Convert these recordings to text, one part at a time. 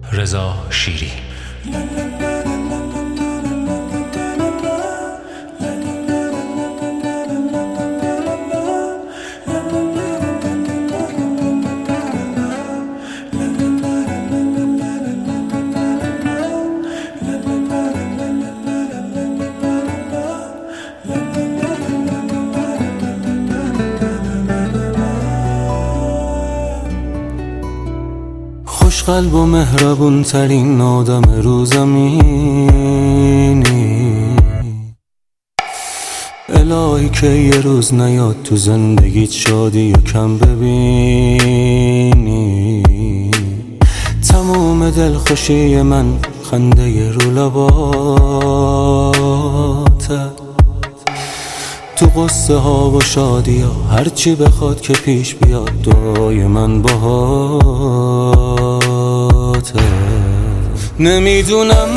رضا شیری. خوشقلب و مهربون ترین آدم رو زمینی، الهی که یه روز نیاد تو زندگیت شادی و کم ببینی. تموم دلخوشی من خنده رو لباته، تو قصه ها و شادی ها هرچی بخواد که پیش بیاد دعای من باهاته. نمیدونم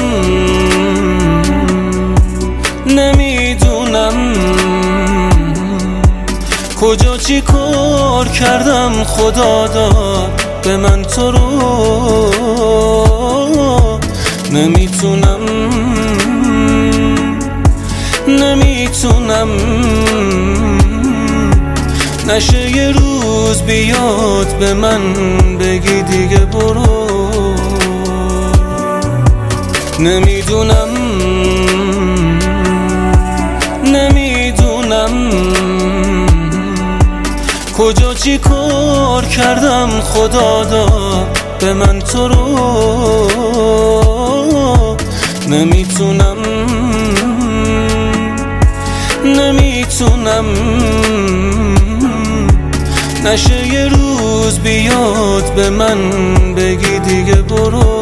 کجا چی کار کردم خدا داد به من تو رو. نمیتونم نشه یه روز بیاد به من بگی دیگه برو. نمیدونم کجا چی کار کردم خدا داد به من تو رو. نمیتونم نشه یه روز بیاد به من بگی دیگه برو.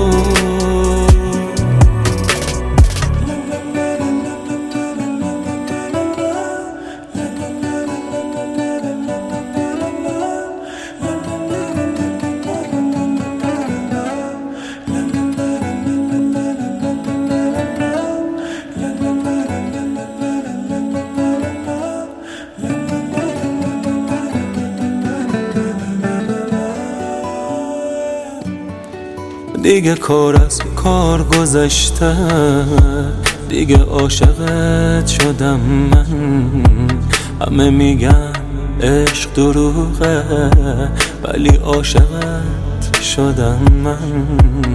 دیگه کار از کار گذشته، دیگه عاشقت شدم من. همه میگن عشق دروغه ولی عاشقت شدم من.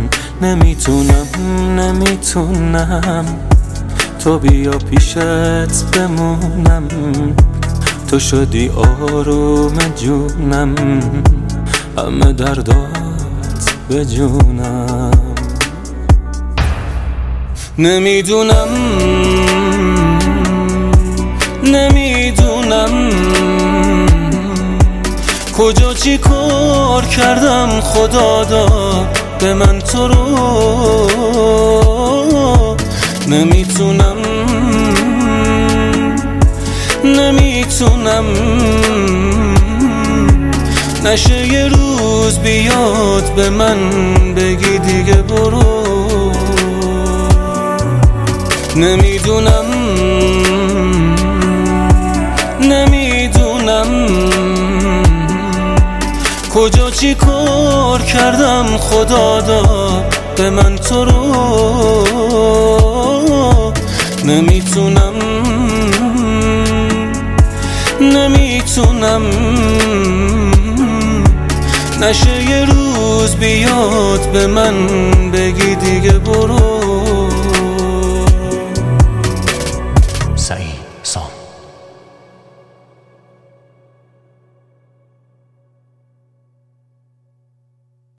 نمیتونم تو بیا پیشت بمونم، تو شدی آروم جونم، همه دردات به جونم. نمیدونم کجا چی کار کردم خدا داد به من تو رو. نمیتونم نشه یه روز بیاد به من بگی دیگه برو. نمیدونم کجا چی کار کردم خدا داد به من تو رو. نمیتونم نشه یه روز بیاد به من بگی دیگه